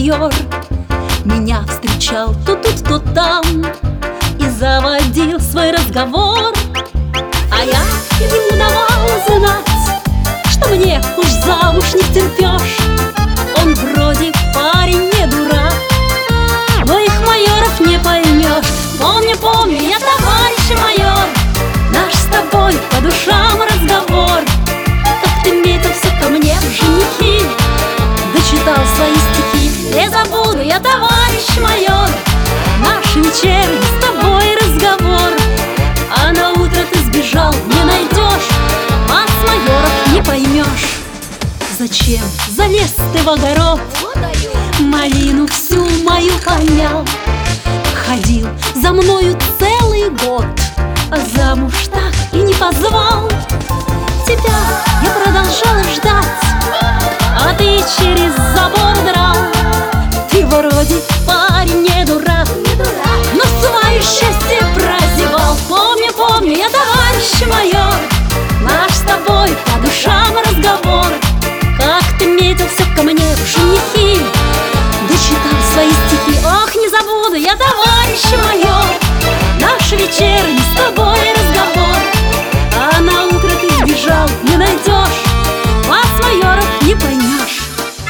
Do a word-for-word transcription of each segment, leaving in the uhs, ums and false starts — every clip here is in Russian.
майор. Меня встречал то тут, то там и заводил свой разговор. А я ему давала знать, что мне уж замуж не втерпешь. Он вроде парень не дурак, но их майоров не поймешь. Помню, помню, я товарищ майор, наш с тобой по душам разговор. Как ты метился ко мне в женихи, дочитал свои стихи. Не забуду я, товарищ майор, наш вечерний с тобой разговор. А на утро ты сбежал, не найдешь, вас, майоров, не поймешь. Зачем залез ты в огород, малину всю мою помял? Ходил за мною целый год, а замуж так и не позвал. Тебя я продолжала ждать, а ты через забор драл. Ты вроде парень не дурак, но свое счастье прозевал. Помню, помню я, товарищ майор, наш с тобой по душам разговор. Как ты метился ко мне в женихи, дочитал свои стихи. Ох, не забуду я, товарищ майор, наш вечерний с тобой разговор. А на утро ты сбежал, не найдешь, вас, майоров, не поймешь.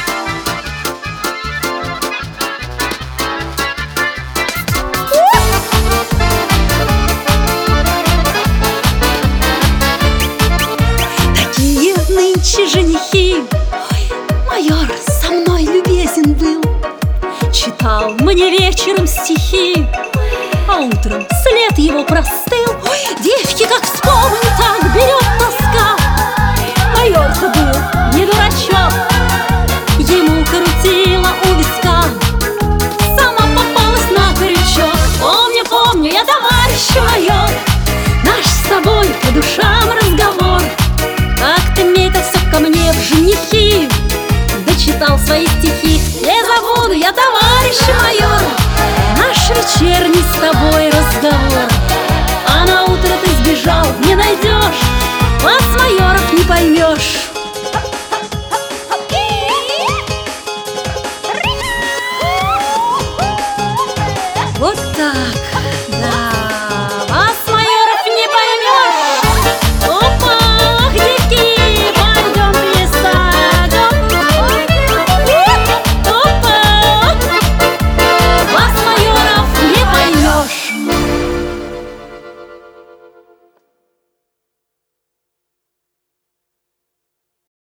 Такие нынче женихи. Майор со мной любезен был, читал мне вечером стихи, а утром след его простыл. Ой, девки, как вспомню, так берет тоска. Майор-то был не дурачок, ему крутила у виска, сама попалась на крючок. Помню, помню я, товарищ майор, наш с тобой по душам разговор. Как ты метился ко мне в женихи, дочитал свои стихи. Не забуду я, товарищ майор, наш вечерний с тобой разговор. А на утро ты сбежал, не найдешь, вас, майоров, не поймешь.